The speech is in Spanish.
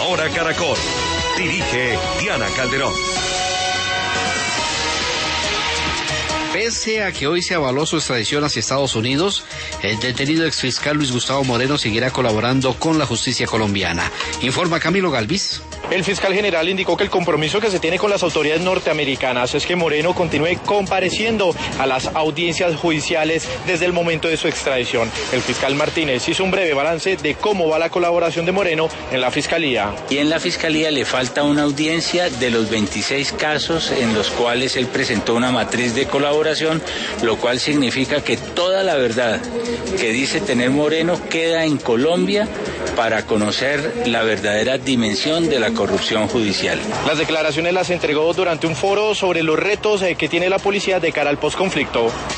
Hora Caracol. Dirige Diana Calderón. Pese a que hoy se avaló su extradición hacia Estados Unidos, el detenido exfiscal Luis Gustavo Moreno seguirá colaborando con la justicia colombiana. Informa Camilo Galvis. El fiscal general indicó que el compromiso que se tiene con las autoridades norteamericanas es que Moreno continúe compareciendo a las audiencias judiciales desde el momento de su extradición. El fiscal Martínez hizo un breve balance de cómo va la colaboración de Moreno en la fiscalía. Y en la fiscalía le falta una audiencia de los 26 casos en los cuales él presentó una matriz de colaboración, lo cual significa que toda la verdad que dice tener Moreno queda en Colombia para conocer la verdadera dimensión de la corrupción judicial. Las declaraciones las entregó durante un foro sobre los retos que tiene la policía de cara al posconflicto.